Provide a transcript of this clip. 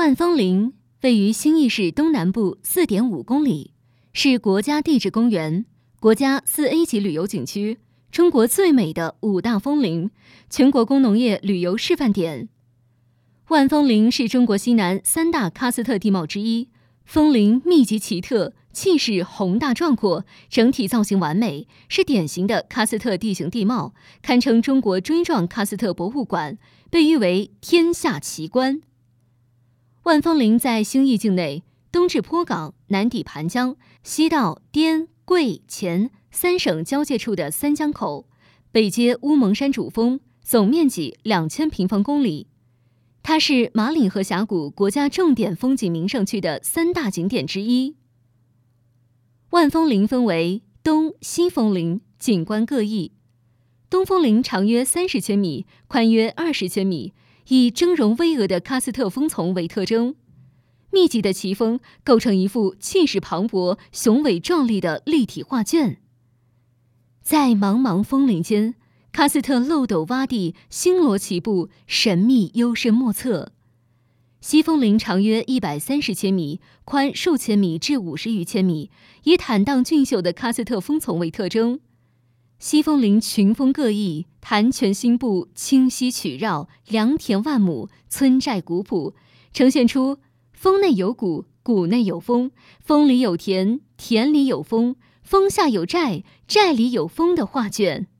万峰林位于兴义市东南部 4.5 公里，是国家地质公园、国家4A 级旅游景区、中国最美的5大峰林、全国工农业旅游示范点。万峰林是中国西南3大喀斯特地貌之一，峰林密集奇特，气势宏大壮阔，整体造型完美，是典型的喀斯特地形地貌，堪称中国锥状喀斯特博物馆，被誉为天下奇观。万峰林在兴义境内，东至坡港，南抵盘江，西到滇桂黔3省交界处的三江口，北接乌蒙山主峰，总面积2000平方公里。它是马岭河峡谷国家重点风景名胜区的3大景点之一。万峰林分为东西峰林，景观各异。东峰林长约30千米，宽约20千米，以峥嵘巍峨的喀斯特峰丛为特征，密集的奇峰构成一幅气势磅礴、雄伟壮丽的立体画卷。在茫茫峰林间，喀斯特漏斗洼地星罗棋布，神秘幽深莫测。西峰林长约130千米，宽数千米至50余千米，以坦荡俊秀的喀斯特峰丛为特征。西峰林群峰各异，潭泉星布，清溪曲绕，良田万亩，村寨古朴，呈现出峰内有谷，谷内有峰，峰里有田，田里有峰，峰下有寨，寨里有峰的画卷。